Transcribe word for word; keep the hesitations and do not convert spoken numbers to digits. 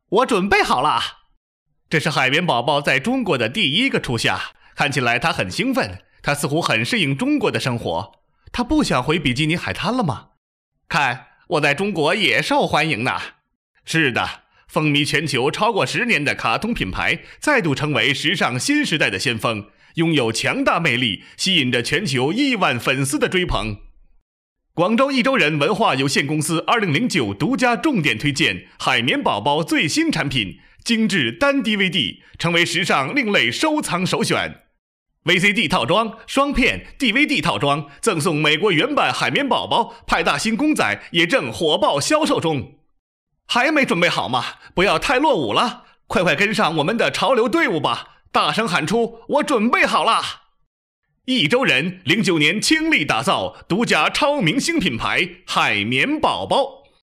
我准备好了。这是海绵宝宝在中国的第一个初夏，看起来他很兴奋，他似乎很适应中国的生活。他不想回比基尼海滩了吗？看，我在中国也受欢迎呢。是的，风靡全球超过十年的卡通品牌再度成为时尚新时代的先锋，拥有强大魅力，吸引着全球亿万粉丝的追捧。广州益州人文化有限公司二零零九独家重点推荐海绵宝宝最新产品精致单 D V D， 成为时尚另类收藏首选。V C D 套装、双片 D V D 套装赠送美国原版海绵宝宝，派大星公仔也正火爆销售中。还没准备好吗？不要太落伍了，快快跟上我们的潮流队伍吧！大声喊出：我准备好了！益州人零九年倾力打造独家超明星品牌海绵宝宝。